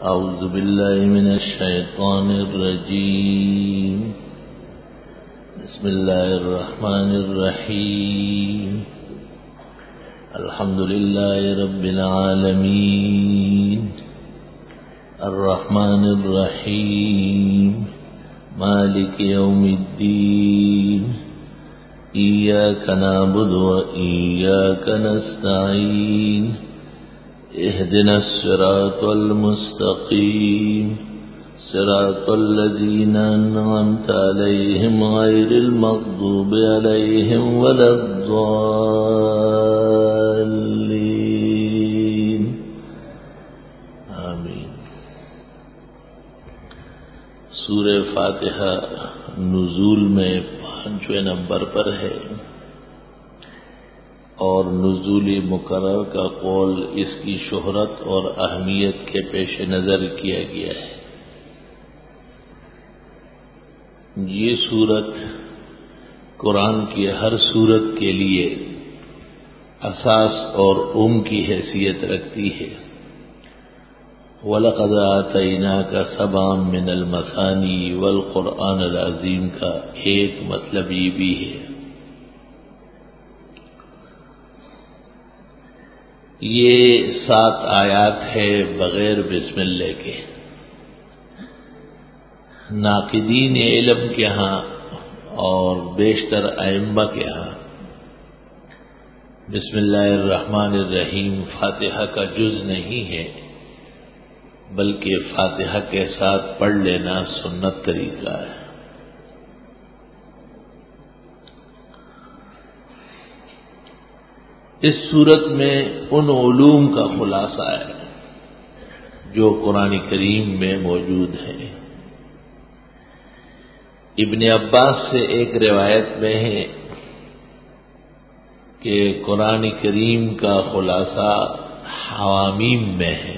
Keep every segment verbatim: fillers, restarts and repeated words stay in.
أعوذ بالله من الشيطان الرجيم. بسم الله الرحمن الرحيم. الحمد لله رب العالمين الرحمن الرحيم مالك يوم الدين إياك نعبد وإياك نستعين اهدنا الصراط المستقيم صراط الذين أنعمت عليهم غير المغضوب عليهم ولا الضالين آمین. سورہ فاتحہ نزول میں پانچویں نمبر پر ہے اور نزولی مقرر کا قول اس کی شہرت اور اہمیت کے پیش نظر کیا گیا ہے. یہ سورت قرآن کی ہر سورت کے لیے اساس اور ام کی حیثیت رکھتی ہے. وَلَقَدْ آتَيْنَاكَ سَبْعًا مِنَ الْمَثَانِي وَالْقُرْآنَ الْعَظِيمِ کا ایک مطلب یہ بھی ہے. یہ سات آیات ہے بغیر بسم اللہ کے. ناقدین علم کے ہاں اور بیشتر ائمہ کے ہاں بسم اللہ الرحمن الرحیم فاتحہ کا جز نہیں ہے، بلکہ فاتحہ کے ساتھ پڑھ لینا سنت طریقہ ہے. اس صورت میں ان علوم کا خلاصہ ہے جو قرآن کریم میں موجود ہے. ابن عباس سے ایک روایت میں ہے کہ قرآن کریم کا خلاصہ حوامیم میں ہے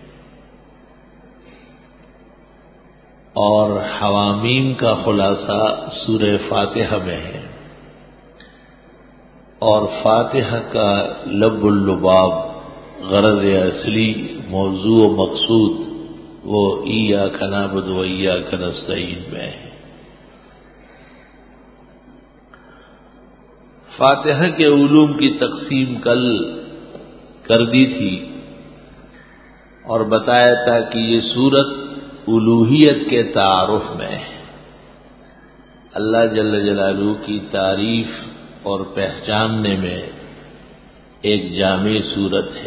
اور حوامیم کا خلاصہ سورہ فاتحہ میں ہے، اور فاتحہ کا لب اللباب غرض اصلی موضوع و مقصود وہ ایاک نعبد و ایاک نستعین میں ہے. فاتحہ کے علوم کی تقسیم کل کر دی تھی اور بتایا تھا کہ یہ سورت الوہیت کے تعارف میں ہے. اللہ جل جلالہ کی تعریف اور پہچاننے میں ایک جامع صورت ہے.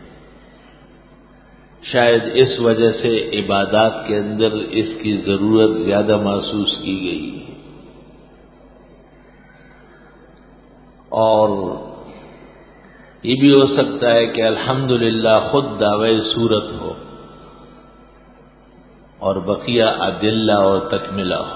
شاید اس وجہ سے عبادات کے اندر اس کی ضرورت زیادہ محسوس کی گئی اور یہ بھی ہو سکتا ہے کہ الحمدللہ خود دعوی صورت ہو اور بقیہ ادلہ اور تکملہ ہو،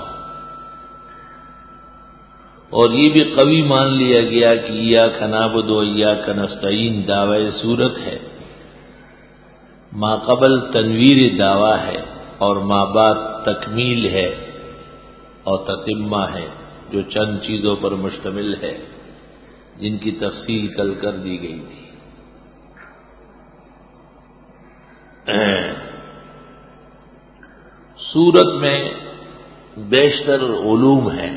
اور یہ بھی قوی مان لیا گیا کہ ایاک نعبد و ایاک نستعین دعوی صورت ہے، ما قبل تنویر دعویٰ ہے اور ما بعد تکمیل ہے اور تتمہ ہے، جو چند چیزوں پر مشتمل ہے جن کی تفصیل کل کر دی گئی تھی. سورت میں بیشتر علوم ہیں.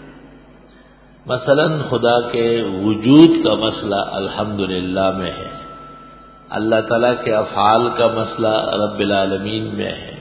مثلا خدا کے وجود کا مسئلہ الحمدللہ میں ہے، اللہ تعالیٰ کے افعال کا مسئلہ رب العالمین میں ہے،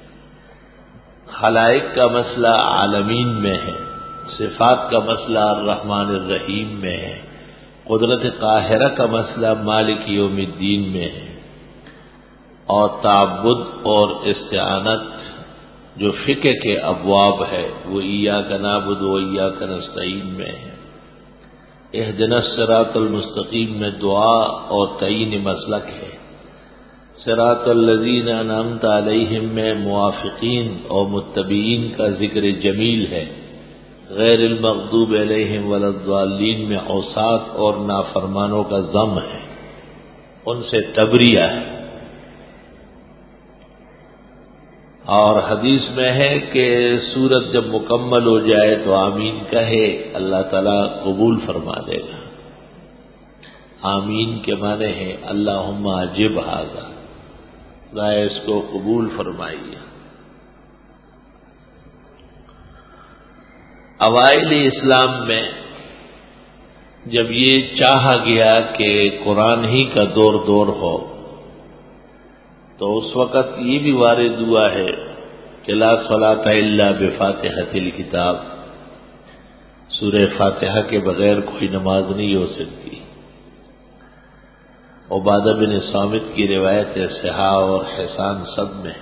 خلائق کا مسئلہ عالمین میں ہے، صفات کا مسئلہ الرحمن الرحیم میں ہے، قدرت قاہرہ کا مسئلہ مالک یوم الدین میں ہے، اور تعبد اور استعانت جو فقہ کے ابواب ہے وہ ایاک نعبد و ایاک نستعین میں ہے. اہدنا الصراط المستقیم میں دعا اور تعین مسلک ہے. صراط الذین انعمت علیہم میں موافقین اور متبعین کا ذکر جمیل ہے. غیر المغضوب علیہم ولا الضالین میں عصات اور نافرمانوں کا ذم ہے، ان سے تبریہ ہے. اور حدیث میں ہے کہ سورت جب مکمل ہو جائے تو آمین کہے، اللہ تعالیٰ قبول فرما دے گا. آمین کے معنی ہے اللہم اجب ھذا، رائے اس کو قبول فرمائیے۔ اوائل اسلام میں جب یہ چاہا گیا کہ قرآن ہی کا دور دور ہو تو اس وقت یہ بھی وارد ہوا ہے کہ لا صلاۃ الا بفاتحۃ الکتاب، سورہ فاتحہ کے بغیر کوئی نماز نہیں ہو سکتی۔ عبادہ بن صامت کی روایت صحاح اور حسان سب میں،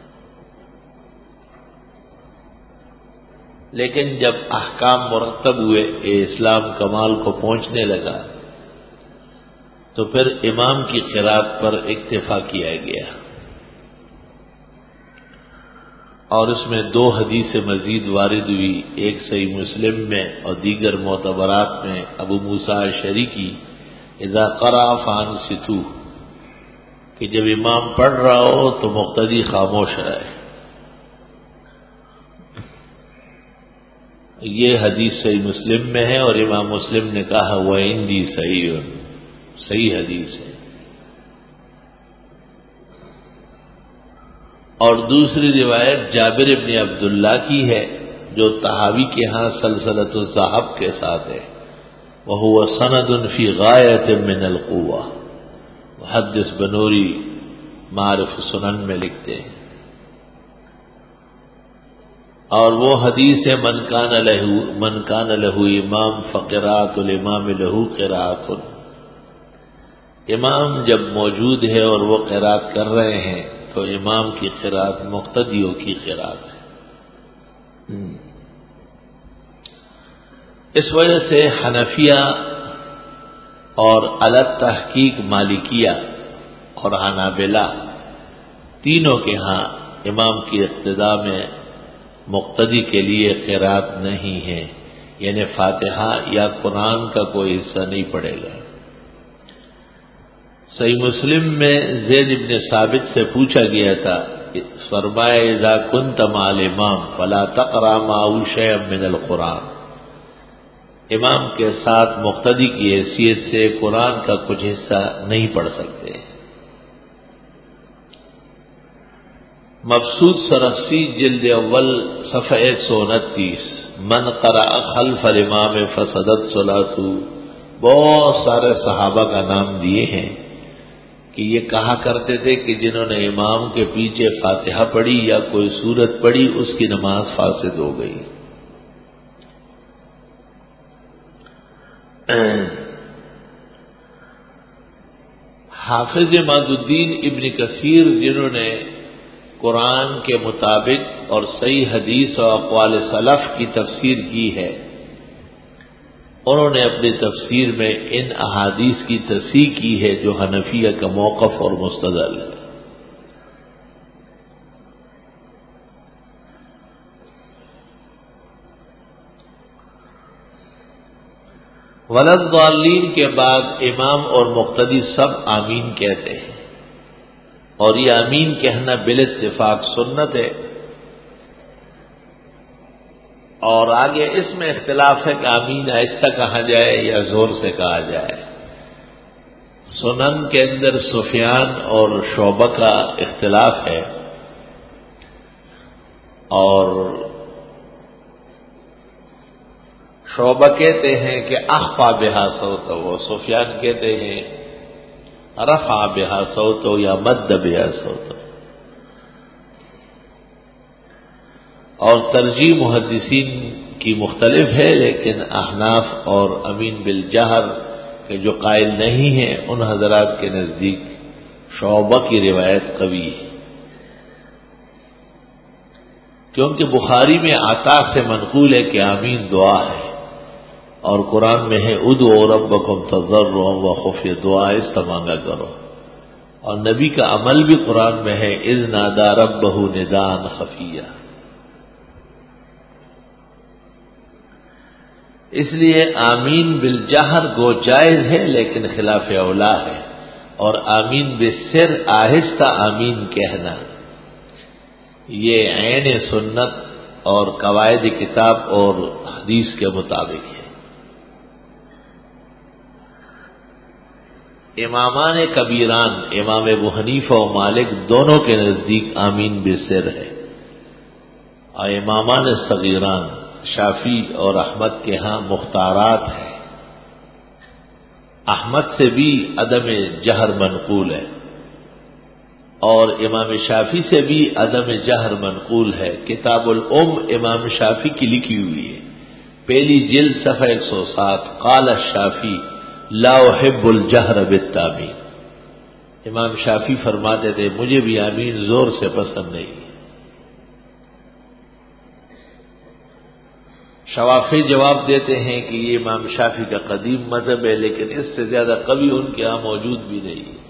لیکن جب احکام مرتب ہوئے، اسلام کمال کو پہنچنے لگا تو پھر امام کی قرات پر اکتفا کیا گیا، اور اس میں دو حدیث مزید وارد ہوئی، ایک صحیح مسلم میں اور دیگر معتبرات میں ابو موسیٰ اشعری کی اذا قرأ فانصتوا، کہ جب امام پڑھ رہا ہو تو مقتدی خاموش رہے۔ یہ حدیث صحیح مسلم میں ہے اور امام مسلم نے کہا وہ عندی صحیح صحیح حدیث ہے۔ اور دوسری روایت جابر ابن عبداللہ کی ہے جو طحاوی کے ہاں سلسلۃ الذہب کے ساتھ ہے، وہو سند فی غایۃ من القوہ، محدث بنوری معرف سنن میں لکھتے ہیں۔ اور وہ حدیث ہے من کان لہ من کان لہ امام فقراءۃ الامام لہ قراءۃ، امام جب موجود ہے اور وہ قراءت کر رہے ہیں تو امام کی قراءت مقتدیوں کی قراءت ہے۔ اس وجہ سے حنفیہ اور علی تحقیق مالکیہ اور حنابلہ تینوں کے ہاں امام کی اقتداء میں مقتدی کے لیے قراءت نہیں ہے، یعنی فاتحہ یا قرآن کا کوئی حصہ نہیں پڑے گا۔ صحیح مسلم میں زید بن ثابت سے پوچھا گیا تھا، فرمایا اذا کنت مع الامام فلا تقرأ معه شيئا من القرآن، امام کے ساتھ مقتدی کی حیثیت سے قرآن کا کچھ حصہ نہیں پڑھ سکتے۔ مبسوط سرخسی جلد اول صفحہ ایک سو انتیس، من قرأ خلف الامام فسدت صلاته، بہت سارے صحابہ کا نام دیے ہیں کہ یہ کہا کرتے تھے کہ جنہوں نے امام کے پیچھے فاتحہ پڑھی یا کوئی سورت پڑھی اس کی نماز فاسد ہو گئی۔ حافظ عماد الدین ابن کثیر جنہوں نے قرآن کے مطابق اور صحیح حدیث اور اقوال سلف کی تفسیر کی ہے، انہوں نے اپنی تفسیر میں ان احادیث کی تصحیح کی ہے جو حنفیہ کا موقف اور مستدل ہے۔ ولا الضالین کے بعد امام اور مقتدی سب آمین کہتے ہیں، اور یہ آمین کہنا بالاتفاق سنت ہے، اور آگے اس میں اختلاف ہے کہ آمین آہستہ کہا جائے یا زور سے کہا جائے۔ سنن کے اندر سفیان اور شعبہ کا اختلاف ہے، اور شعبہ کہتے ہیں کہ اخفا بہا صوتہ، وہ سفیان کہتے ہیں رفع بہا صوتہ یا مد بہا صوتہ۔ اور ترجیح محدثین کی مختلف ہے، لیکن احناف اور امین بالجہر کے جو قائل نہیں ہیں ان حضرات کے نزدیک شعبہ کی روایت قوی ہے، کیونکہ بخاری میں عطا سے منقول ہے کہ آمین دعا ہے، اور قرآن میں ہے ادعوا ربکم تضرعا وخفیہ، دعا اس مانگا کرو، اور نبی کا عمل بھی قرآن میں ہے اذ نادى ربہ نداء خفیہ۔ اس لیے آمین بالجہر گو جائز ہے لیکن خلاف اولا ہے، اور آمین بالسر آہستہ آمین کہنا یہ عین سنت اور قواعد کتاب اور حدیث کے مطابق ہے۔ امامان کبیران امام ابو حنیفہ و مالک دونوں کے نزدیک آمین بسر ہے، اور امامان صغیران شافی اور احمد کے ہاں مختارات ہیں۔ احمد سے بھی عدم جہر منقول ہے، اور امام شافی سے بھی عدم جہر منقول ہے۔ کتاب الام امام شافی کی لکھی ہوئی ہے، پہلی جلد صفحہ ایک سو سات، قال الشافی لا احب الجہر بالتامین۔ امام شافی فرماتے تھے مجھے بھی آمین زور سے پسند نہیں۔ شوافی جواب دیتے ہیں کہ یہ امام شافی کا قدیم مذہب ہے، لیکن اس سے زیادہ کبھی ان کے ہاں موجود بھی نہیں ہے۔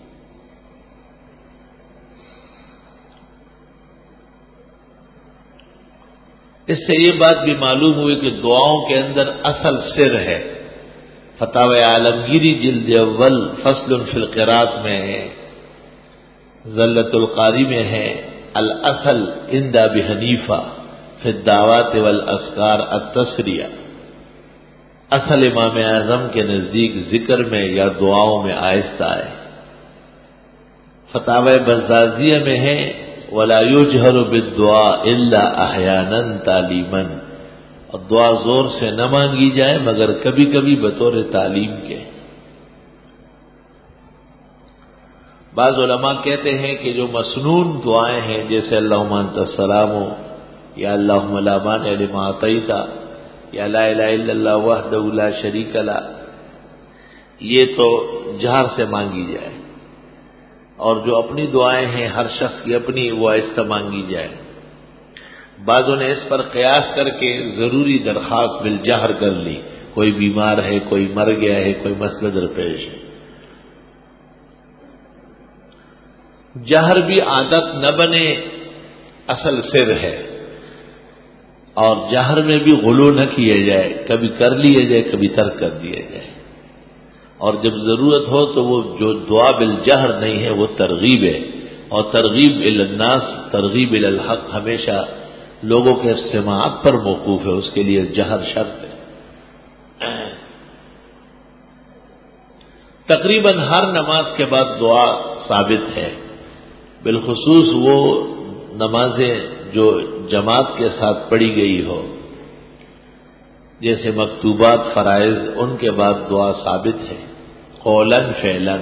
اس سے یہ بات بھی معلوم ہوئی کہ دعاؤں کے اندر اصل سر ہے۔ فتاوی عالمگیری جلد اول فصل فی القراءۃ میں ہے، زلۃ القاری میں ہے، الاصل عند ابی حنیفہ فی الدعوات والاذکار التسریہ، اصل امام اعظم کے نزدیک ذکر میں یا دعاؤں میں آہستہ ہے۔ فتاوی بزازیہ میں ہے ولا یجہر بالدعاء الا احیانا تعلیما، اور دعا زور سے نہ مانگی جائے مگر کبھی کبھی بطور تعلیم کے۔ بعض علماء کہتے ہیں کہ جو مسنون دعائیں ہیں جیسے اللہم انت السلام یا اللہم لا مانع لما اعطیت یا لا الہ الا اللہ وحدہ لا شریک لہ، یہ تو جہر سے مانگی جائے، اور جو اپنی دعائیں ہیں ہر شخص کی اپنی وہ آہستہ مانگی جائے۔ بعضوں نے اس پر قیاس کر کے ضروری درخواست بالجہر کر لی، کوئی بیمار ہے، کوئی مر گیا ہے، کوئی مسئلہ درپیش ہے۔ جہر بھی عادت نہ بنے اصل سر ہے، اور جہر میں بھی غلو نہ کیا جائے، کبھی کر لیا جائے کبھی ترک کر دیا جائے، اور جب ضرورت ہو تو وہ جو دعا بالجہر نہیں ہے وہ ترغیب ہے، اور ترغیب الی الناس ترغیب الی الحق ہمیشہ لوگوں کے سماعت پر موقوف ہے، اس کے لیے جہر شرط ہے۔ تقریباً ہر نماز کے بعد دعا ثابت ہے، بالخصوص وہ نمازیں جو جماعت کے ساتھ پڑھی گئی ہو، جیسے مکتوبات فرائض، ان کے بعد دعا ثابت ہے قولاً فعلاً،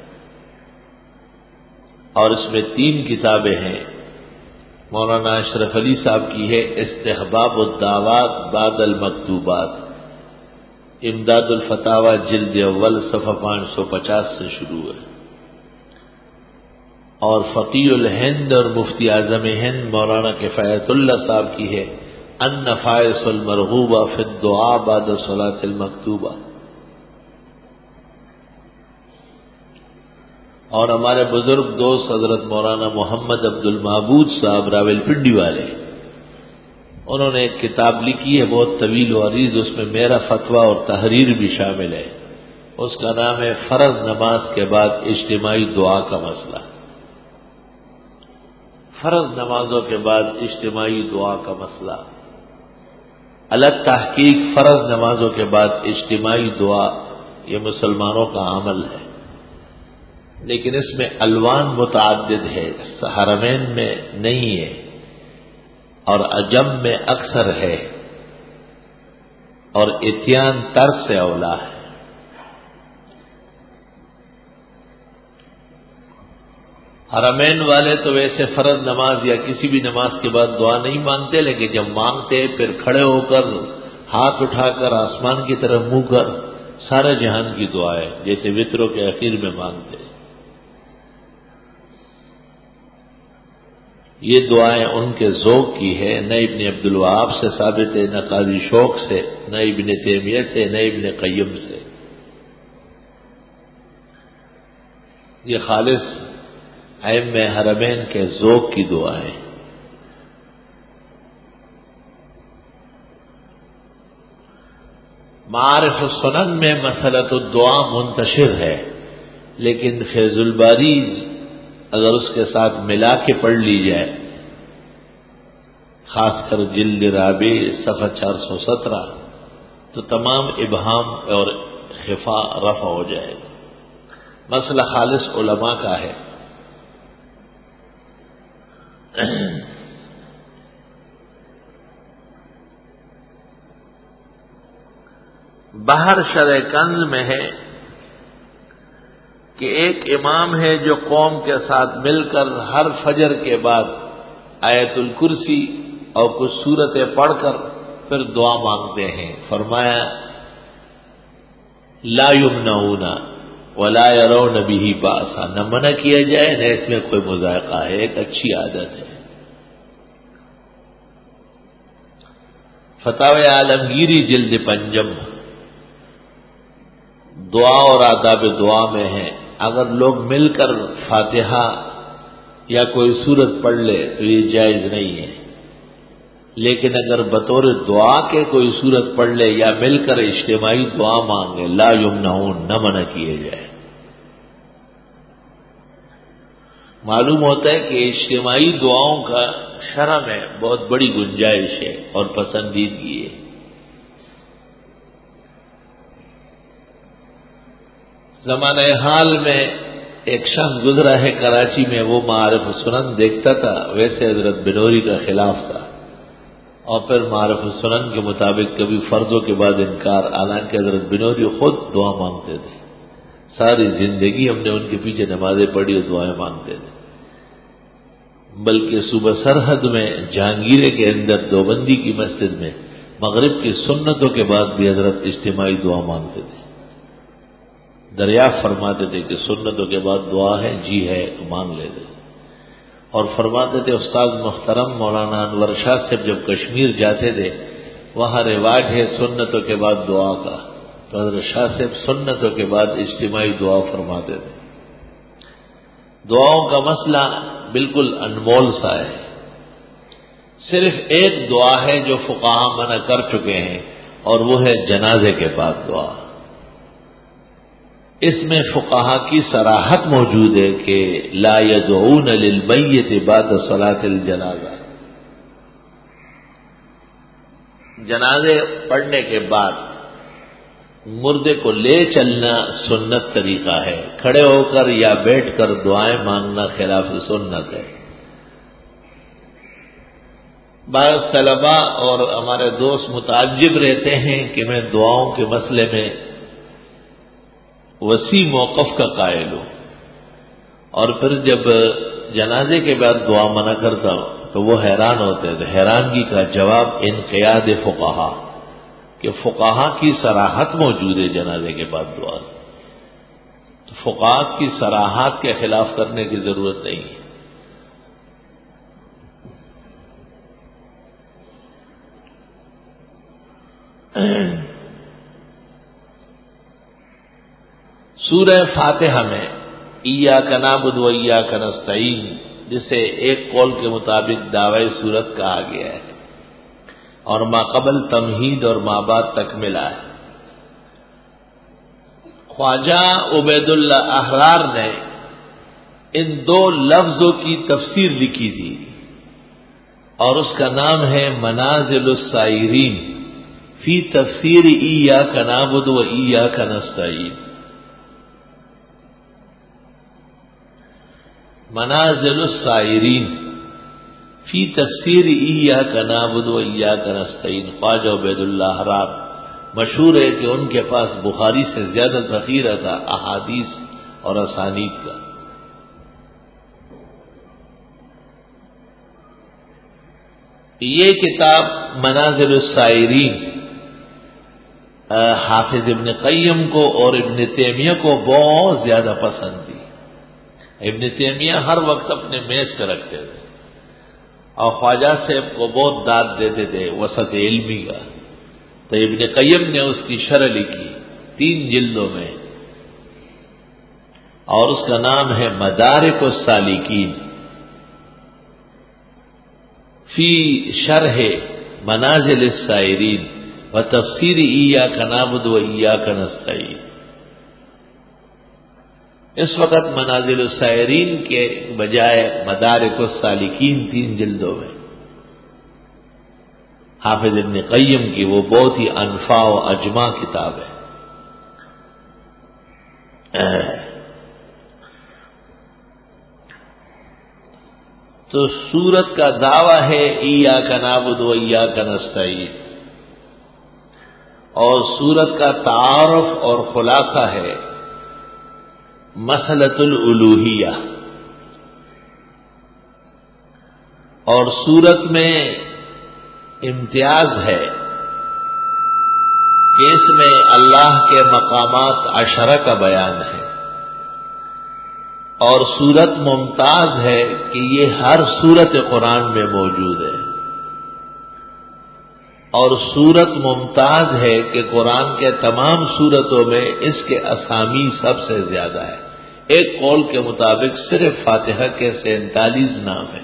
اور اس میں تین کتابیں ہیں۔ مولانا اشرف علی صاحب کی ہے استحباب الدعوات بعد المکتوبات، امداد الفتاوی جلد اول صفحہ پانچ سو پچاس سے شروع ہے، اور فقی الہند اور مفتی اعظم ہند مولانا کفایت اللہ صاحب کی ہے النفائس المرغوبہ فی الدعاء بعد الصلاۃ المکتوبہ، اور ہمارے بزرگ دوست حضرت مولانا محمد عبد المعبود صاحب راول پنڈی والے، انہوں نے ایک کتاب لکھی ہے بہت طویل و عریض، اس میں میرا فتویٰ اور تحریر بھی شامل ہے، اس کا نام ہے فرض نماز کے بعد اجتماعی دعا کا مسئلہ۔ فرض نمازوں کے بعد اجتماعی دعا کا مسئلہ، الگ تحقیق فرض نمازوں کے بعد اجتماعی دعا یہ مسلمانوں کا عمل ہے، لیکن اس میں الوان متعدد ہے، حرمین میں نہیں ہے اور عجم میں اکثر ہے، اور اتیان تر سے اولا ہے۔ حرمین والے تو ویسے فرض نماز یا کسی بھی نماز کے بعد دعا نہیں مانگتے، لیکن جب مانگتے پھر کھڑے ہو کر ہاتھ اٹھا کر آسمان کی طرف منہ کر سارے جہان کی دعائیں جیسے وطروں کے اخیر میں مانگتے۔ یہ دعائیں ان کے ذوق کی ہے، نہ ابن عبد الوہاب سے ثابت ہے، نہ قاضی شوق سے، نہ ابن تیمیہ سے، نہ ابن قیم سے۔ یہ خالص ائمہ حرمین کے ذوق کی دعائیں۔ معارف السنن میں مسئلۃ الدعا منتشر ہے، لیکن فیض الباری اگر اس کے ساتھ ملا کے پڑھ لی جائے، خاص کر جلد رابع صفحہ چار سو سترہ، تو تمام ابہام اور خفا رفع ہو جائے گا۔ مسئلہ خالص علماء کا ہے. باہر شرح کنز میں ہے کہ ایک امام ہے جو قوم کے ساتھ مل کر ہر فجر کے بعد آیت الکرسی اور کچھ سورتیں پڑھ کر پھر دعا مانگتے ہیں. فرمایا لا یمنعون ولا یرون به باسا، نہ منع کیا جائے نہ اس میں کوئی مذائقہ ہے، ایک اچھی عادت ہے. فتاوی عالمگیری جلد پنجم دعا اور آداب دعا میں ہے اگر لوگ مل کر فاتحہ یا کوئی سورت پڑھ لے تو یہ جائز نہیں ہے، لیکن اگر بطور دعا کے کوئی سورت پڑھ لے یا مل کر اجتماعی دعا مانگے لا یمنعون، نہ منع کیے جائے. معلوم ہوتا ہے کہ اجتماعی دعاؤں کا شرع میں بہت بڑی گنجائش ہے اور پسندیدگی ہے. زمانہ حال میں ایک شخص گزرا ہے کراچی میں، وہ معارف السنن دیکھتا تھا، ویسے حضرت بنوری کا خلاف تھا، اور پھر معارف السنن کے مطابق کبھی فرضوں کے بعد انکار، حالانکہ حضرت بنوری خود دعا مانگتے تھے. ساری زندگی ہم نے ان کے پیچھے نمازیں پڑھی اور دعائیں مانگتے تھے. بلکہ صوبہ سرحد میں جہانگیرے کے اندر دیوبندی کی مسجد میں مغرب کی سنتوں کے بعد بھی حضرت اجتماعی دعا مانگتے تھے. دریافت فرماتے تھے کہ سنتوں کے بعد دعا ہے، جی ہے تو مانگ لیتے. اور فرماتے تھے استاد محترم مولانا انور شاہ صاحب جب کشمیر جاتے تھے وہاں رواج ہے سنتوں کے بعد دعا کا، تو حضرت شاہ صاحب سنتوں کے بعد اجتماعی دعا فرماتے تھے. دعاؤں کا مسئلہ بالکل انمول سا ہے. صرف ایک دعا ہے جو فقہا منع کر چکے ہیں اور وہ ہے جنازے کے بعد دعا. اس میں فقہا کی صراحت موجود ہے کہ لا يدعون للمیت بعد صلاۃ الجنازہ، جنازے پڑھنے کے بعد مردے کو لے چلنا سنت طریقہ ہے، کھڑے ہو کر یا بیٹھ کر دعائیں مانگنا خلاف سنت ہے. بعض طلباء اور ہمارے دوست متعجب رہتے ہیں کہ میں دعاؤں کے مسئلے میں وسیع موقف کا قائل ہوں، اور پھر جب جنازے کے بعد دعا منع کرتا ہوں تو وہ حیران ہوتے ہیں. تو حیرانگی کا جواب انقیاد فقہا، کہ فقہا کی صراحت موجود ہے جنازے کے بعد دعا. تو فقہا کی صراحت کے خلاف کرنے کی ضرورت نہیں ہے. سورہ فاتحہ میں ایاک نعبد و ایاک نستعین، جسے ایک قول کے مطابق دعوی سورت کہا گیا ہے، اور ما قبل تمہید اور ما بعد تکملہ ہے. خواجہ عبید اللہ احرار نے ان دو لفظوں کی تفسیر لکھی تھی اور اس کا نام ہے منازل السائرین فی تفسیر ایاک نعبد و ایاک نستعین. منازل السائرین فی تفسیر ایاک نعبد و ایاک نستعین. خواجہ عبید اللہ احرار مشہور ہے کہ ان کے پاس بخاری سے زیادہ ذخیرہ تھا احادیث اور اسانید کا. یہ کتاب منازل السائرین حافظ ابن قیم کو اور ابن تیمیہ کو بہت زیادہ پسند تھی. ابن تیمیہ ہر وقت اپنے میز پہ رکھتے تھے اور خواجہ صاحب کو بہت داد دیتے تھے وسط علمی کا. تو ابن قیم نے اس کی شرح لکھی تین جلدوں میں، اور اس کا نام ہے مدارک السالکین فی شرح منازل السائرین و تفسیر ایاک نعبد و ایاک نستعین. اس وقت منازل السائرین کے بجائے مدارک السالکین تین جلدوں میں حافظ ابن قیم کی، وہ بہت ہی انفع و اجمع کتاب ہے. تو سورت کا دعویٰ ہے ایاک نعبد و ایاک نستعین، اور سورت کا تعارف اور خلاصہ ہے مسئلۃ الالوہیہ، اور سورت میں امتیاز ہے کہ اس میں اللہ کے مقامات عشرہ کا بیان ہے، اور سورت ممتاز ہے کہ یہ ہر سورت قرآن میں موجود ہے، اور سورت ممتاز ہے کہ قرآن کے تمام سورتوں میں اس کے اسامی سب سے زیادہ ہے۔ ایک قول کے مطابق صرف فاتحہ کے سینتالیس نام ہیں۔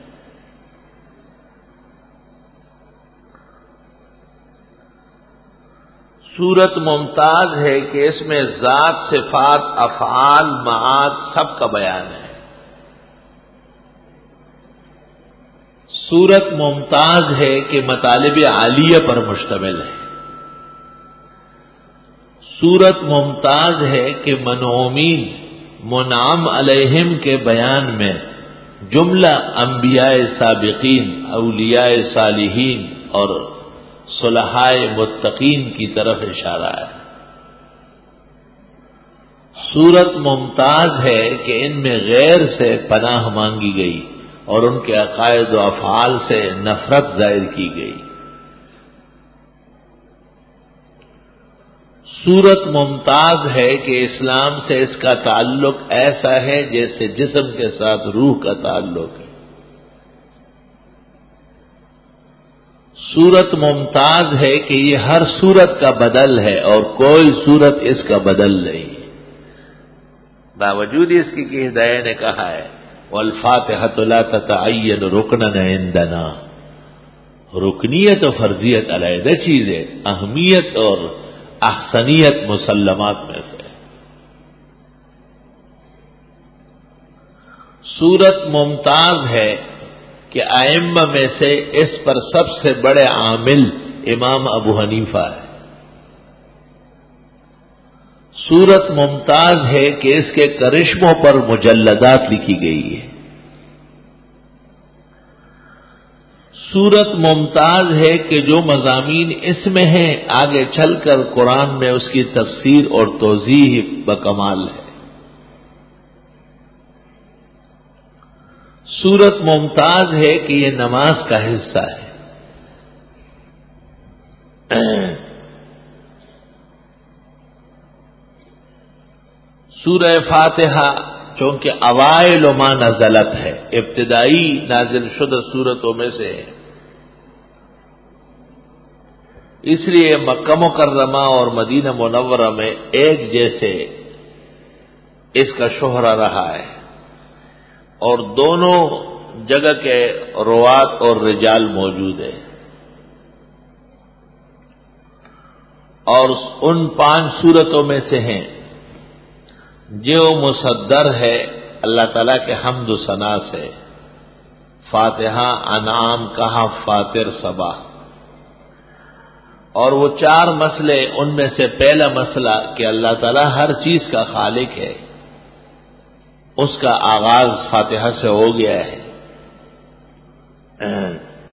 سورت ممتاز ہے کہ اس میں ذات، صفات، افعال، معاد سب کا بیان ہے۔ سورت ممتاز ہے کہ مطالب عالیہ پر مشتمل ہے۔ سورت ممتاز ہے کہ منعومین، منعم علیہم کے بیان میں جملہ انبیاء سابقین، اولیاء صالحین اور صلحائے متقین کی طرف اشارہ ہے۔ سورت ممتاز ہے کہ ان میں غیر سے پناہ مانگی گئی اور ان کے عقائد و افعال سے نفرت ظاہر کی گئی۔ سورت ممتاز ہے کہ اسلام سے اس کا تعلق ایسا ہے جیسے جسم کے ساتھ روح کا تعلق ہے۔ سورت ممتاز ہے کہ یہ ہر سورت کا بدل ہے اور کوئی سورت اس کا بدل نہیں، باوجود اس کی کہ ہدایہ نے کہا ہے وَالْفَاتِحَةُ لَا تَتَعَيَّنُ رُكْنًا عِندَنَا، رکنیت و فرضیت علیحدہ چیز ہے، اہمیت اور احسنیت مسلمات میں سے۔ سورت ممتاز ہے کہ ائمہ میں سے اس پر سب سے بڑے عامل امام ابو حنیفہ ہے۔ سورت ممتاز ہے کہ اس کے کرشموں پر مجلدات لکھی گئی ہے۔ سورت ممتاز ہے کہ جو مضامین اس میں ہیں آگے چل کر قرآن میں اس کی تفسیر اور توضیح بکمال ہے۔ سورت ممتاز ہے کہ یہ نماز کا حصہ ہے۔ سورہ فاتحہ چونکہ اوائل ما نزلت ہے، ابتدائی نازل شدہ سورتوں میں سے ہے، اس لیے مکہ مکرمہ اور مدینہ منورہ میں ایک جیسے اس کا شہرہ رہا ہے، اور دونوں جگہ کے روات اور رجال موجود ہیں، اور ان پانچ صورتوں میں سے ہیں جو مصدر ہے اللہ تعالیٰ کے حمد و ثنا سے، فاتحہ، انعام، کہف، فاطر، صبا، اور وہ چار مسئلے، ان میں سے پہلا مسئلہ کہ اللہ تعالیٰ ہر چیز کا خالق ہے، اس کا آغاز فاتحہ سے ہو گیا ہے۔